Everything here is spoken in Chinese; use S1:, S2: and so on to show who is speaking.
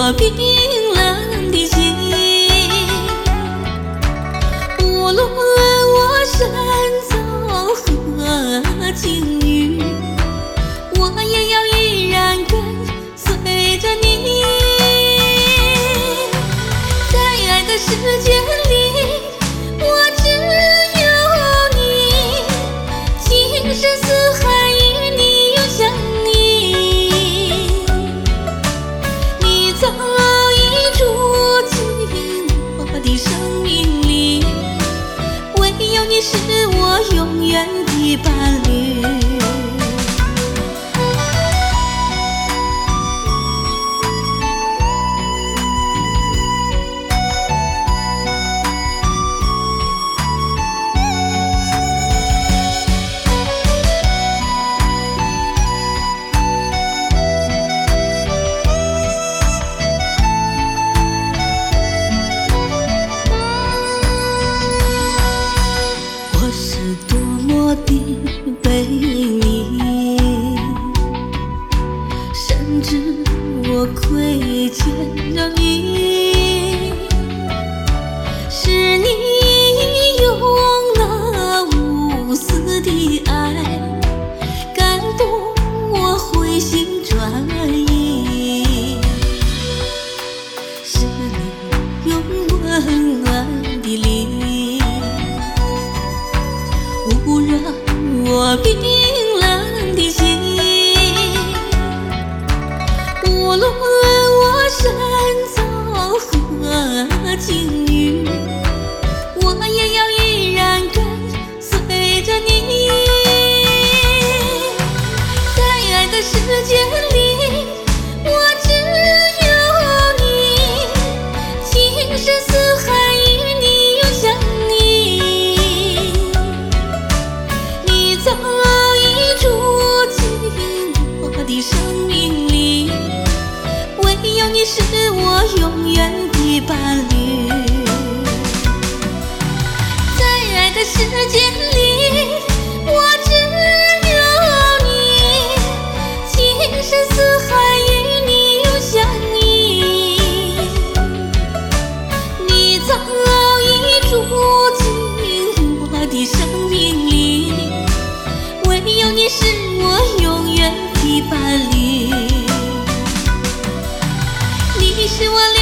S1: 我冰冷的心。无论我身走何境遇，我也要依然跟随着你。在爱的世界里，我只有你，情深似海，与你永相依。你早已住进我的生命里，唯有你是我永远的伴侣。多么的背你，甚至我亏欠着你，是你用那无私的爱感动我回心转意，是你用温暖的灵捂热我冰冷的心。无论我身走何境遇，我也要依然跟随着你。在爱的世界里，我只有你，情深似海，与你永相依。你早已住进我的生命里，唯有你是我永远的伴侣。在爱的世界里，我只有你，情深似海，与你永相依。你早已住进我的生命里，唯有你是我永远的伴侣。你是我